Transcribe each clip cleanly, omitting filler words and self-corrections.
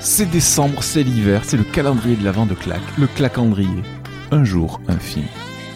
C'est décembre, c'est l'hiver, c'est le calendrier de l'Avent de Clac, le clacandrier. Un jour, un film.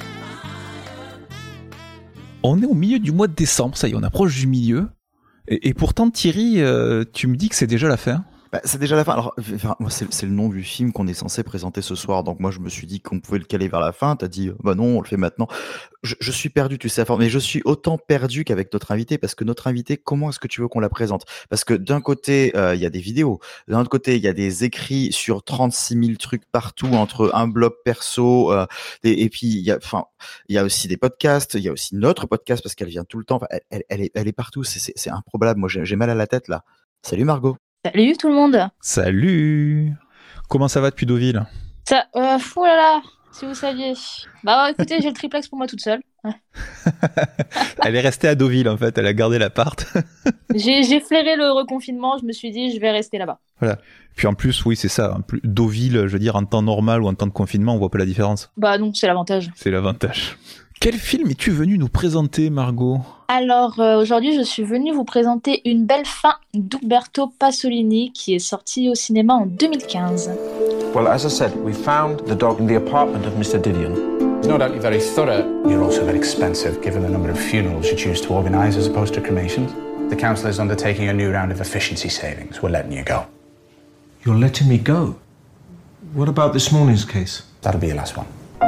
On est au milieu du mois de décembre, ça y est, on approche du milieu. Et pourtant, Thierry, tu me dis que c'est déjà la fin. C'est déjà la fin. Alors, moi, c'est le nom du film qu'on est censé présenter ce soir. Donc, moi, je me suis dit qu'on pouvait le caler vers la fin. T'as dit, bah non, on le fait maintenant. Je suis perdu, tu sais, mais je suis autant perdu qu'avec notre invité, parce que notre invité, comment est-ce que tu veux qu'on la présente? Parce que d'un côté, il y a des vidéos. D'un autre côté, il y a des écrits sur 36 000 trucs partout, entre un blog perso, et puis il y a aussi des podcasts. Il y a aussi notre podcast, parce qu'elle vient tout le temps. Enfin, elle est partout. C'est improbable. Moi, j'ai mal à la tête, là. Salut, Margot. Salut tout le monde. Salut. Comment ça va depuis Deauville? Ça, fou là là, si vous saviez. Bah écoutez, j'ai le triplex pour moi toute seule. Ouais. Elle est restée à Deauville en fait, elle a gardé l'appart. J'ai flairé le reconfinement, je me suis dit je vais rester là-bas. Voilà. Puis en plus, oui, c'est ça. Deauville, je veux dire, en temps normal ou en temps de confinement, on voit pas la différence. Bah non, c'est l'avantage. C'est l'avantage. Quel film es-tu venu nous présenter, Margot? Alors, aujourd'hui, je suis venue vous présenter Une belle fin d'Umberto Pasolini, qui est sorti au cinéma en 2015. Well, as I said, we found the dog in the apartment of Mr. Didion. No doubt you're very thorough. You're also very expensive, given the number of funerals you choose to organise as opposed to cremations. The council is undertaking a new round of efficiency savings. We're letting you go. You're letting me go? What about this morning's case? That'll be your last one.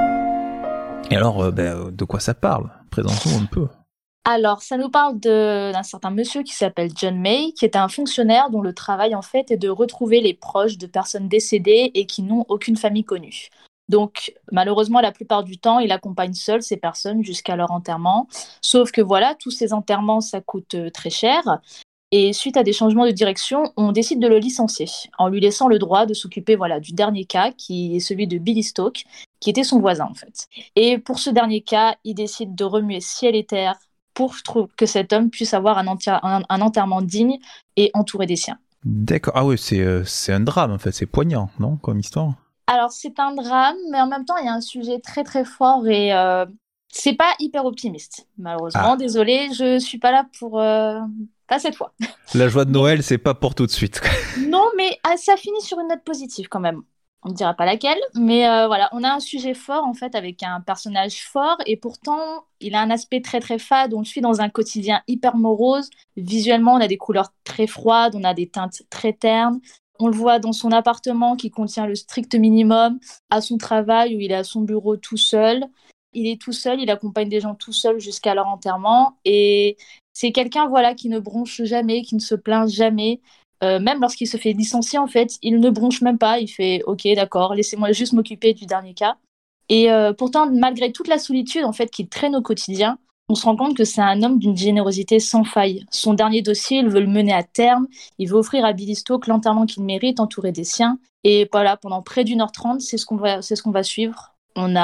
Et alors, de quoi ça parle? Présentons un peu. Alors, ça nous parle d'un certain monsieur qui s'appelle John May, qui est un fonctionnaire dont le travail, en fait, est de retrouver les proches de personnes décédées et qui n'ont aucune famille connue. Donc, malheureusement, la plupart du temps, il accompagne seul ces personnes jusqu'à leur enterrement. Sauf que voilà, tous ces enterrements, ça coûte très cher. Et suite à des changements de direction, on décide de le licencier, en lui laissant le droit de s'occuper du dernier cas, qui est celui de Billy Stoke, qui était son voisin, en fait. Et pour ce dernier cas, il décide de remuer ciel et terre pour que cet homme puisse avoir un enterrement digne et entouré des siens. D'accord. Ah oui, c'est un drame, en fait. C'est poignant, non, comme histoire? Alors, c'est un drame, mais en même temps, il y a un sujet très, très fort et c'est pas hyper optimiste, malheureusement. Désolée, je suis pas là pour... pas cette fois. La joie de Noël, c'est pas pour tout de suite. Non, mais ça finit sur une note positive, quand même. On ne dira pas laquelle, mais voilà, on a un sujet fort en fait avec un personnage fort et pourtant il a un aspect très très fade. On le suit dans un quotidien hyper morose. Visuellement, on a des couleurs très froides, on a des teintes très ternes. On le voit dans son appartement qui contient le strict minimum, à son travail où il est à son bureau tout seul. Il est tout seul, il accompagne des gens tout seul jusqu'à leur enterrement et c'est quelqu'un qui ne bronche jamais, qui ne se plaint jamais. Même lorsqu'il se fait licencier, en fait, il ne bronche même pas. Il fait « Ok, d'accord, laissez-moi juste m'occuper du dernier cas ». Et pourtant, malgré toute la solitude en fait, qu'il traîne au quotidien, on se rend compte que c'est un homme d'une générosité sans faille. Son dernier dossier, il veut le mener à terme. Il veut offrir à Billy Stoke l'enterrement qu'il mérite, entouré des siens. Et voilà, pendant près d'1h30, c'est ce qu'on va suivre.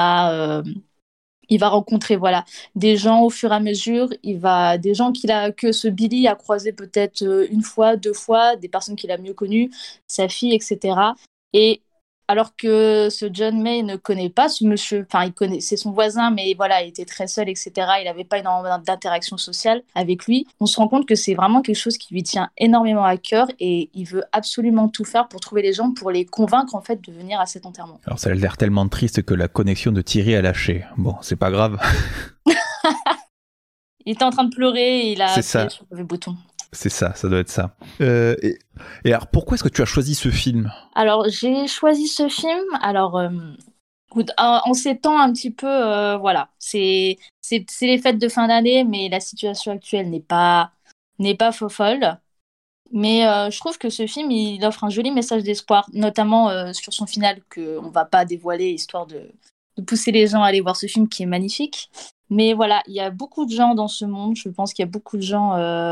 Il va rencontrer des gens au fur et à mesure, des gens que ce Billy a croisé peut-être une fois, 2 fois, des personnes qu'il a mieux connues, sa fille, etc. Et alors que ce John May ne connaît pas ce monsieur, c'est son voisin, mais il était très seul, etc. Il n'avait pas énormément d'interaction sociale avec lui. On se rend compte que c'est vraiment quelque chose qui lui tient énormément à cœur et il veut absolument tout faire pour trouver les gens, pour les convaincre en fait de venir à cet enterrement. Alors ça a l'air tellement triste que la connexion de Thierry a lâché. Bon, c'est pas grave. Il était en train de pleurer et il a appuyé sur le bouton. C'est ça doit être ça. Et alors, pourquoi est-ce que tu as choisi ce film? Alors, j'ai choisi ce film, en ces temps un petit peu, c'est les fêtes de fin d'année, mais la situation actuelle n'est pas folle. Mais je trouve que ce film, il offre un joli message d'espoir, notamment sur son final, qu'on ne va pas dévoiler, histoire de pousser les gens à aller voir ce film qui est magnifique. Mais voilà, il y a beaucoup de gens dans ce monde, je pense qu'il y a beaucoup de gens...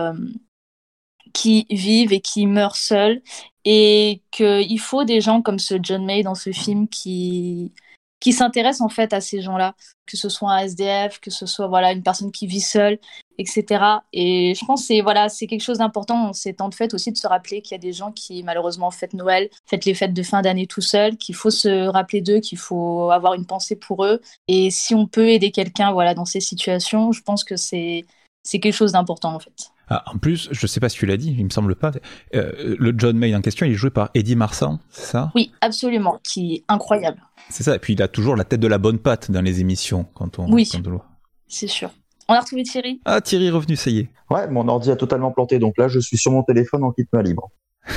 qui vivent et qui meurent seuls et qu'il faut des gens comme ce John May dans ce film qui s'intéressent en fait à ces gens-là, que ce soit un SDF, que ce soit une personne qui vit seule, etc. Et je pense que c'est quelque chose d'important en ces temps de fête aussi de se rappeler qu'il y a des gens qui malheureusement fêtent Noël, fêtent les fêtes de fin d'année tout seuls, qu'il faut se rappeler d'eux, qu'il faut avoir une pensée pour eux. Et si on peut aider quelqu'un dans ces situations, je pense que c'est quelque chose d'important en fait. Ah, en plus, je sais pas si tu l'as dit, il me semble pas. Le John Maine en question, il est joué par Eddie Marsan, c'est ça ? Oui, absolument, qui est incroyable. C'est ça. Et puis il a toujours la tête de la bonne patte dans les émissions quand on le voit. C'est sûr. On a retrouvé Thierry. Ah, Thierry est revenu, ça y est. Ouais, mon ordi a totalement planté, donc là je suis sur mon téléphone en kit main libre.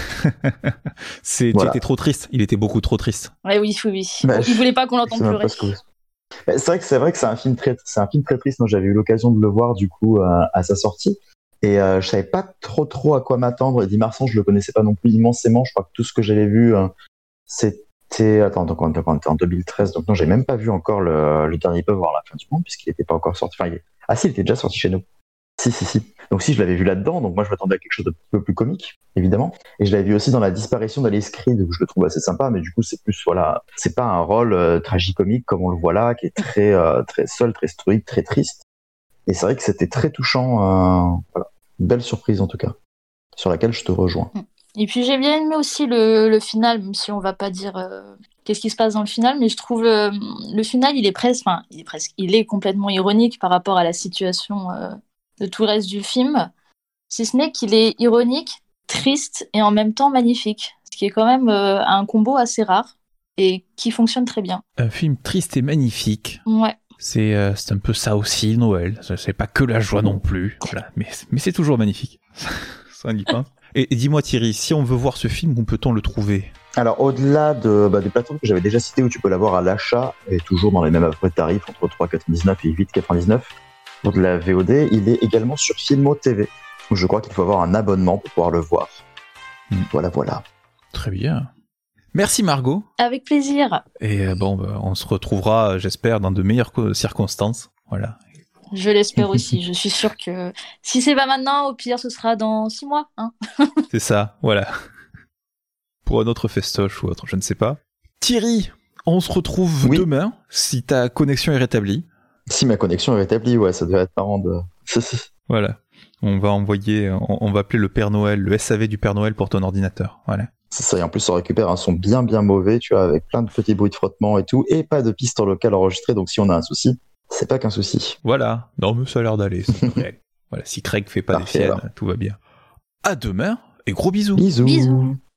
Tu étais trop triste. Il était beaucoup trop triste. Ouais, oui. Il voulait pas qu'on l'entende pleurer. C'est vrai que c'est un film très triste. Moi, j'avais eu l'occasion de le voir du coup à sa sortie, et je savais pas trop à quoi m'attendre. Eddie Marsan, je le connaissais pas non plus immensément. Je crois que tout ce que j'avais vu, c'était donc on était en 2013, donc non, j'ai même pas vu encore le dernier peu voir la fin du monde puisqu'il était pas encore sorti. Enfin, il était déjà sorti chez nous. Si. Donc si, je l'avais vu là-dedans, donc moi je m'attendais à quelque chose de peu plus comique, évidemment. Et je l'avais vu aussi dans La disparition d'Alice Creed, où je le trouve assez sympa, mais du coup c'est plus, c'est pas un rôle tragicomique comme on le voit là, qui est très seul, très stoïque, très triste. Et c'est vrai que c'était très touchant, une belle surprise en tout cas, sur laquelle je te rejoins. Et puis j'ai bien aimé aussi le final, même si on va pas dire qu'est-ce qui se passe dans le final, mais je trouve le final il est complètement ironique par rapport à la situation de tout le reste du film, si ce n'est qu'il est ironique, triste et en même temps magnifique, ce qui est quand même un combo assez rare et qui fonctionne très bien. Un film triste et magnifique. Ouais. C'est un peu ça aussi, Noël. C'est pas que la joie non plus, voilà. Mais c'est toujours magnifique. Ça on y pense. Et dis-moi Thierry, si on veut voir ce film, où peut-on le trouver ? Alors au-delà des plateformes que j'avais déjà citées où tu peux l'avoir à l'achat, et toujours dans les mêmes tarifs, entre 3,99 et 8,99, pour de la VOD, il est également sur Filmo TV, où je crois qu'il faut avoir un abonnement pour pouvoir le voir. Voilà. Très bien. Merci Margot. Avec plaisir. Et on se retrouvera, j'espère, dans de meilleures circonstances. Voilà. Je l'espère aussi. Je suis sûre que si c'est pas maintenant, au pire, ce sera dans 6 mois. Hein. C'est ça, voilà. Pour un autre festoche ou autre, je ne sais pas. Thierry, on se retrouve demain, si ta connexion est rétablie. Si ma connexion est rétablie, ouais, ça devrait être marrant de... Voilà. On va appeler le Père Noël, le SAV du Père Noël pour ton ordinateur. Voilà. C'est ça, et en plus on récupère un son bien mauvais, tu vois, avec plein de petits bruits de frottement et tout, et pas de piste locale enregistrée, donc si on a un souci, c'est pas qu'un souci. Voilà. Non, mais ça a l'air d'aller, c'est vrai. Voilà, si Craig fait pas des siennes, tout va bien. À demain, et gros bisous. Bisous.